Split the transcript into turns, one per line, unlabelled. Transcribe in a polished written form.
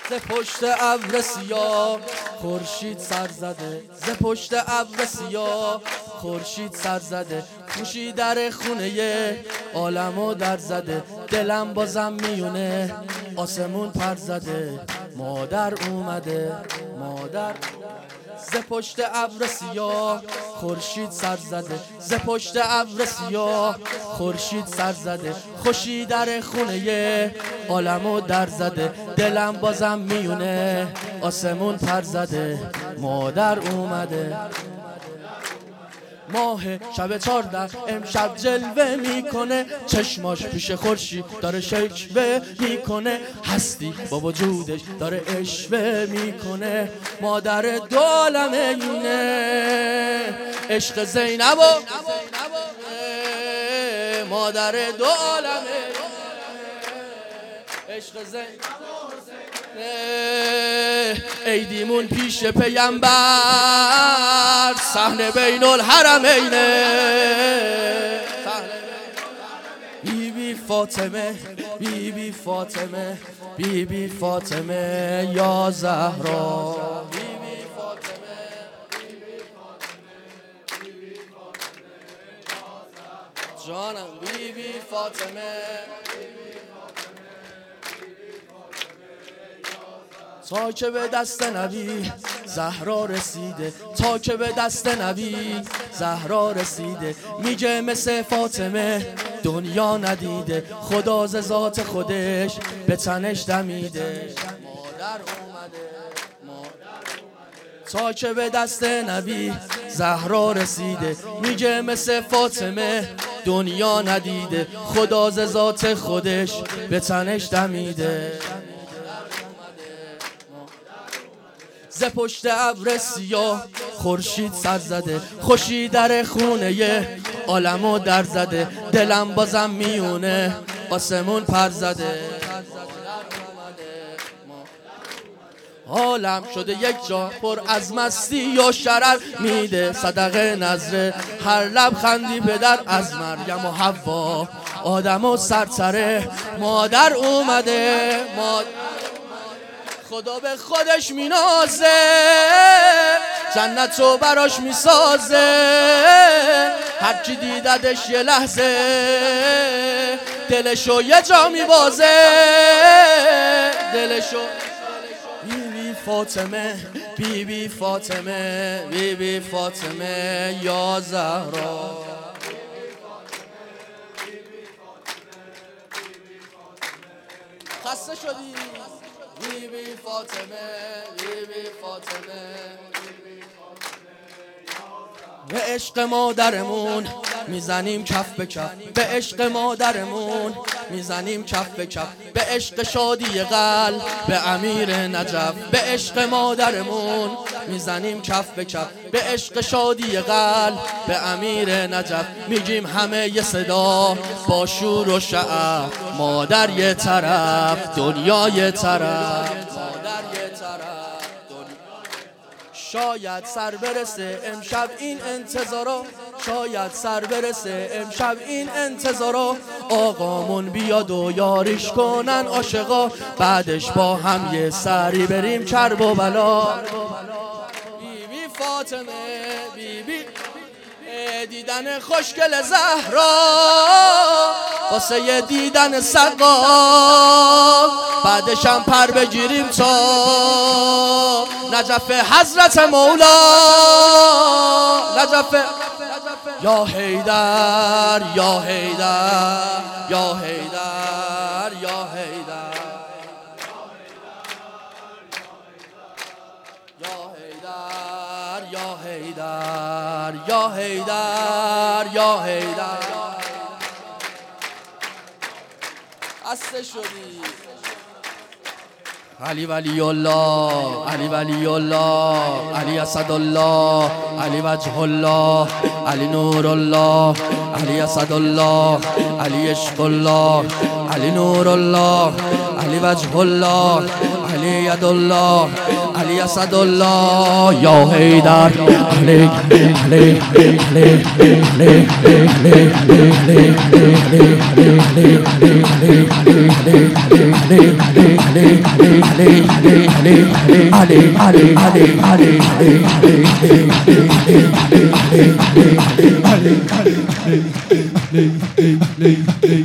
ز پشت ابر سیاه خورشید سر زده، ز پشت ابر سیاه خورشید سر زده، موشی در خونه عالمو در زده، دلم بازم میونه آسمون پر زده، مادر اومده مادر. ز پشت ابر سیاه خورشید سر زده، ز پشت ابر سیاه خورشید سر زده، خوشی در خونه عالمو در زده، دلم بازم میونه آسمون پر زده، مادر اومده. ماه شب 14 امشب جلوه میکنه، چشماش پیش خورشید داره شکوه میکنه، هستی با وجودش داره اشوه میکنه، مادر دو عالم اینه عشق زینب و مادر دو عالم عشق زینب عیدیمون پیش پیامبر، صحنه بین الحرمینه، بی بی فاطمه بی بی فاطمه بی بی فاطمه یا زهرا، بی بی فاطمه جانم، بی بی فاطمه. تا که به دست نبی زهرا رسیده، تا که به دست نبی زهرا رسیده، میگه مثل فاطمه دنیا ندیده، خدا ز ذات خودش به تنش دمیده، مادر اومده تا که به دست نبی زهرا رسیده، میگه مثل فاطمه دنیا ندیده، خدا ز ذات خودش به تنش دمیده. ز پشت ابر سیاه خورشید سر زده، خوشی در خونه عالمو در زده، دلم بازم میونه آسمون پر زده، عالم شده یک جا پر از مستی و شرر، میده صدقه نظره هر لبخندی پدر، از مریم و حوا آدم و سرسره، مادر اومده خدا به خودش مینازه، جنتو براش میسازه، هرکی دیددش یه لحظه دلشو یه جا میبازه، دلشو. بی بی فاطمه بی بی فاطمه بی بی فاطمه یا زهرا، خسته شدی بی بی فاطمه بی بی فاطمه. به عشق مادرمون میزنیم کف به کف، به عشق مادرمون میزنیم کف به کف، به عشق شادی قلب به امیر نجف، به عشق مادرمون میزنیم کف به کف، به عشق شادی قلب به امیر نجف، میگیم همه یه صدا با شور و شعف، مادر یه طرف دنیا یه طرف، مادر یه طرف. شاید سر برسه امشب این انتظارا، شاید سر برسه امشب این انتظارا، آقامون بیاد و یاریش کنن عاشقا، بعدش با هم یه سری بریم کرب و بلا. بی بی فاطمه بی بی دیدن خوشگل زهرا، واسه یه دیدن سقا، بعدش هم پر بگیریم تا نجف حضرت مولا، نجف یا حیدر یا حیدر یا حیدر یا حیدر یا حیدر یا حیدر یا حیدر. خسته شدی علی ولی الله، علی ولی الله، علی اسد الله، علی وجه الله، علی نور الله، علی اسد الله، علی عشق الله، علی نور الله، علی وجه الله، علی ید الله، علی علی اسدالله یا حیدر علی علی علی علی